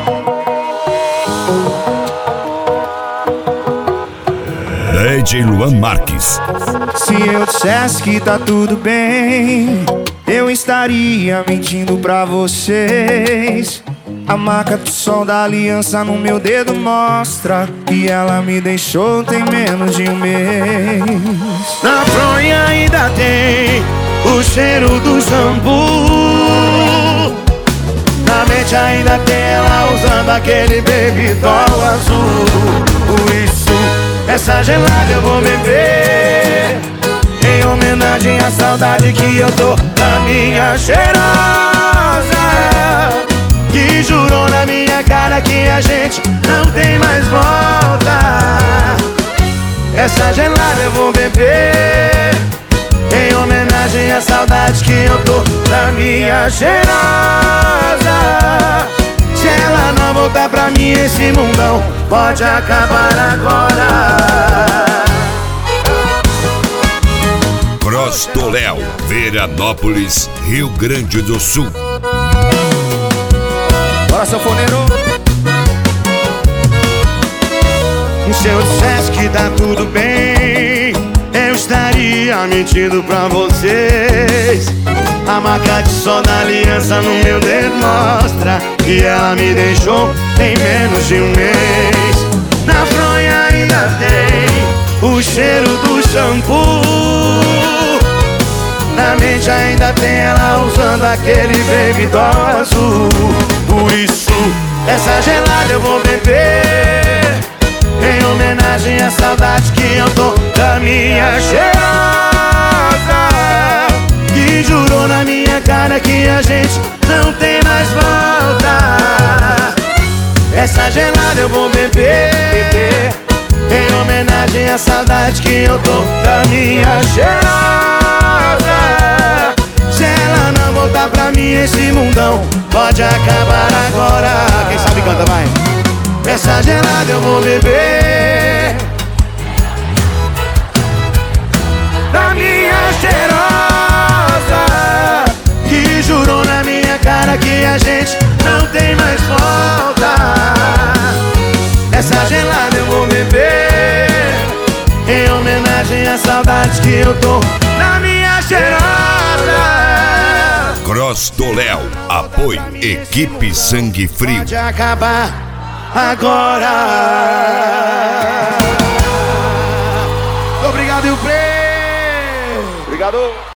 DJ Luan Marques. Se eu dissesse que tá tudo bem, eu estaria mentindo pra vocês. A marca do sol da aliança no meu dedo mostra que ela me deixou tem menos de um mês. Na fronha ainda tem o cheiro do shampoo. Na mente ainda tem ela usando aquele baby doll azul. Por isso, essa gelada eu vou beber, em homenagem à saudade que eu tô da minha cheirosa, que jurou na minha cara que a gente não tem mais volta. Essa gelada eu vou beber, em homenagem à saudade que eu tô da minha cheirosa. Se ela não voltar pra mim, esse mundão pode acabar agora. Cross do Léo, Veranópolis, Rio Grande do Sul. Bora, sanfoneiro! Se eu dissesse que tá tudo bem, eu estaria mentindo pra vocês. A marca de sol da aliança no meu dedo mostra que ela me deixou tem menos de um mês. Na fronha ainda tem o cheiro do shampoo. Na mente ainda tem ela usando aquele baby doll azul. Por isso, essa gelada eu vou beber, em homenagem à saudade que eu tô da minha cheirosa, que jurou na minha cara que a gente não tem mais volta. Essa gelada eu vou beber, em homenagem à saudade que eu tô da minha cheirosa. Se ela não voltar pra mim, esse mundão pode acabar agora. Quem sabe canta, vai. Essa gelada eu vou beber, da minha cheirosa, que jurou na minha cara que a gente não tem mais volta. Essa gelada eu vou beber, em homenagem à saudade que eu tô na minha cheirosa. Cross do Léo, apoio Equipe Sangue Frio. Pode acabar agora. Obrigado, e o play. Obrigado.